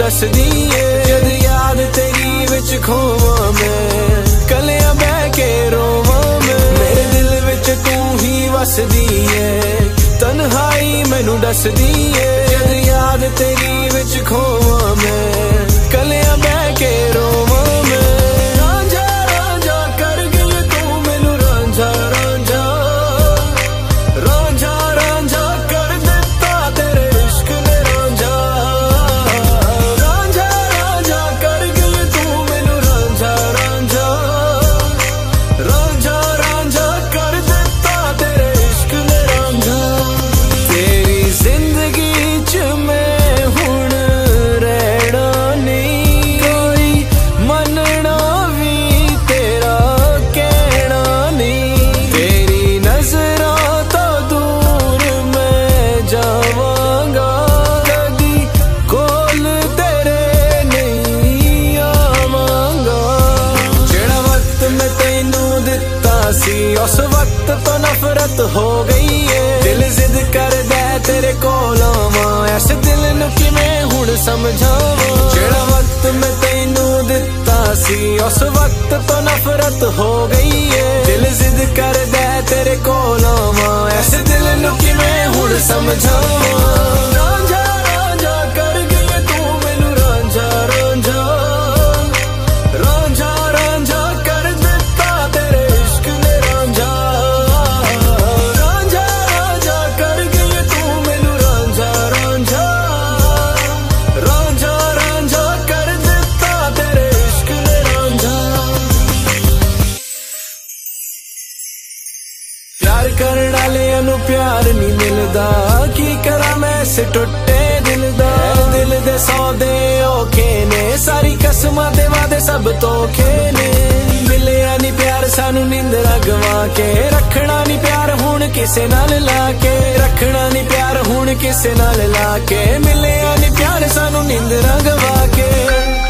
दस दिए। जद याद तेरी विच खोवां मैं, कलियां बह के रोवां मैं। मेरे दिल विच तू ही वसदी है, तन्हाई मैनू दस दिए। जद याद तेरी विच खोवां मैं, कलियां बह के रोवां मैं। रांझा रांझा कर गई तू मैनू, रांझा रांझा रांझा रांझा कर दिता तेरे इश्क ने रांझा। रांझा रांझा कर गई तू मैनू, रांझा रांझा रांझा रांझा कर दिता तेरे इश्क ने रांझा। तेरी जिंदगी च मैं हुण रहना नहीं, कोई मनना भी तेरा कहना नहीं। तेरी नजरां तो दूर मैं जावांगा, कदी कोल तेरे नहीं आवांगा। जेड़ा वक्त मैं तैनू दिता सी, उस वक्त तो नफरत हो गई है। दिल जिद करदा तेरे कोल आवां, इस दिल नू किवें हुण समझावां। जेड़ा वक्त मैं तैनू दिता सी, उस वक्त तो नफरत हो गई है। दिल जिद करदा तेरे कोल आवां, इस दिल नू किवें हुण समझावां। रांझा रांझा कर गई तू मैनू, रांझा रांझा रांझा रांझा कर दिता तेरे इश्क ने रांझा। रांझा रांझा कर गई तू मैनू, रांझा रांझा रांझा रांझा कर दिता तेरे इश्क ने रांझा। प्यार करने वालियां नू प्यार नहीं मिलदा, की करा मैं इस टुटे दिल दा। दिल दे सौदे औखे ने, सारी कसमां दे वादे सब धोखे ने। मिलिया नी प्यार सानू नींदरा गवा के, रखना नी प्यार हुण किसे नाल लाके। रखना नी प्यार हुण किसे नाल लाके, मिलिया नी प्यार सानू नींदरा गवा के।